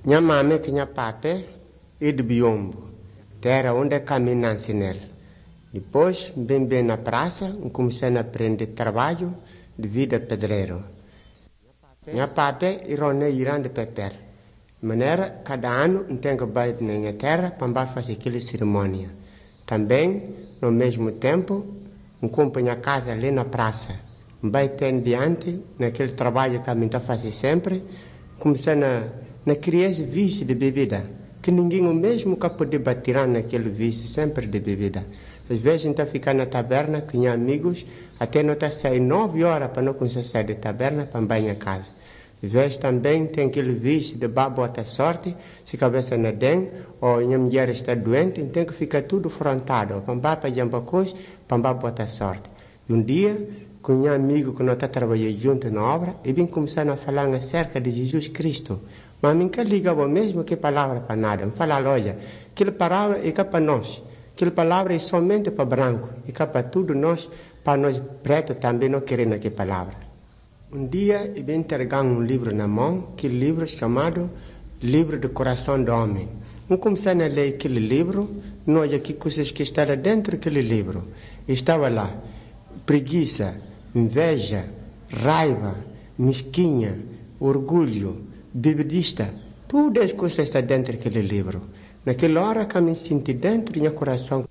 Minha mãe que minha pape é de Biombo, terra onde caminha-se nela. Depois, bem na praça, comecei a aprender trabalho de vida pedreiro. Minha pape irone irã de pepper. Maneira, cada ano, tem que bater na minha terra para fazer aquela cerimônia. Também, no mesmo tempo, compro minha casa ali na praça. Vai ter diante, naquele trabalho que a gente faz sempre, comecei na criar vício de bebida, que ninguém o mesmo que pode bater naquele vício sempre de bebida. Às vezes a gente fica na taberna com amigos, até não sair 9 horas para não conseguir sair da taberna para banhar a casa. Às vezes também tem aquele vício de bota sorte, se a cabeça não tem, ou a mulher está doente, tem que ficar tudo frontado, para jambar coisa, para botar sorte. E um dia, com um amigo que nós está trabalhando junto na obra, e bem começaram a falar acerca de Jesus Cristo. Mas nunca ligava mesmo que palavra para nada. Me fala, olha, aquela palavra é para nós. Aquela palavra é somente para branco. E para tudo nós, para nós preto também não queremos aquela palavra. Um dia, eu entregar um livro na mão, aquele livro chamado Livro do Coração do Homem. Eu comecei a ler aquele livro, olha que coisas que estavam dentro daquele livro. Estava lá, preguiça, inveja, raiva, mesquinha, orgulho, bebedista, tudo as coisas estão dentro daquele livro. Naquela hora que eu me senti dentro do meu coração,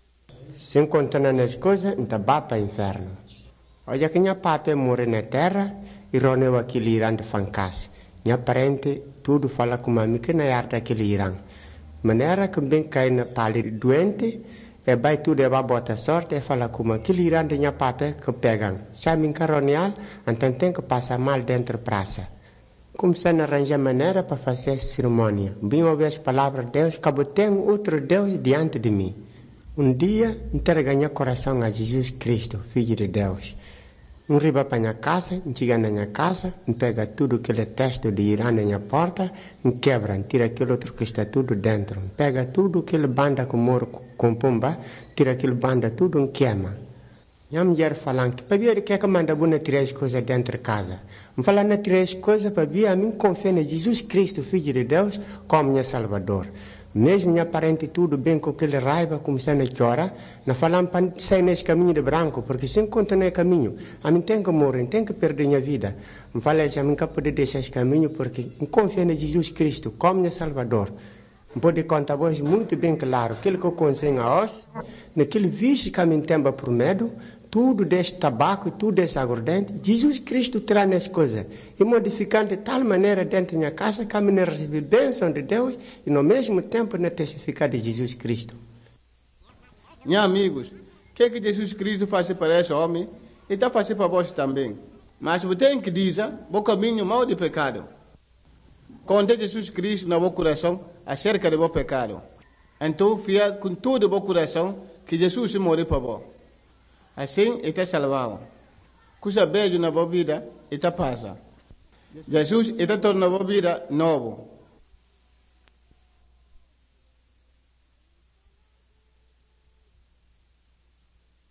se encontrando as coisas, então vá para o inferno. Olha que minha papai morre na terra e roneu aquele Irã de fancas. Minha parente, tudo fala com a mim que na arte daquele Irã. Maneira que bem cai na pálida doente, e vai tudo e vai botar sorte e fala com aquele Irã de minha papai que pegam. Se a mim caronial, então tem que passar mal dentro da praça. Comecei a arranjar maneira para fazer a cerimônia. Bem ouvir as palavras de Deus, que tem outro Deus diante de mim. Um dia, entreguei meu coração a Jesus Cristo, Filho de Deus. Riba para minha casa, chega na minha casa, pega tudo aquele texto de Irã na minha porta, quebra, tira aquele outro que está tudo dentro. Pega tudo aquele banda que mora com pomba, tira aquele banda tudo queima. Minha mulher falando que para ver que é que manda boa tirar as coisas dentro de casa. Me falando na tirar as coisas para ver a mim confia em Jesus Cristo, Filho de Deus, como meu Salvador. Mesmo minha parente tudo bem com aquele raiva, começando a chorar, não falando para sair nesse caminho de branco, porque se encontra nesse caminho, a mim tem que morrer, tem que perder minha vida. Me fala assim, a mim não pode deixar esse caminho, porque confio em Jesus Cristo, como meu Salvador. Pode contar hoje muito bem claro, aquilo que eu conselho a nós, naquele vício que a mim tem por medo, tudo desse tabaco, tudo desse aguardente, Jesus Cristo traz nessas coisas. E modificando de tal maneira dentro da minha casa que a mim recebe bênção de Deus e no mesmo tempo não testificar de Jesus Cristo. Meus amigos, o que Jesus Cristo faz para esse homem, ele está fazendo para vós também. Mas você tem que dizer, o caminho mau de pecado. Quando Jesus Cristo no seu coração, acerca do seu pecado. Então, fia com todo o seu coração que Jesus morreu para vós. Assim, ele está salvado. Coisa beijo na sua vida, ele está passa. Jesus está tornando a sua vida novo.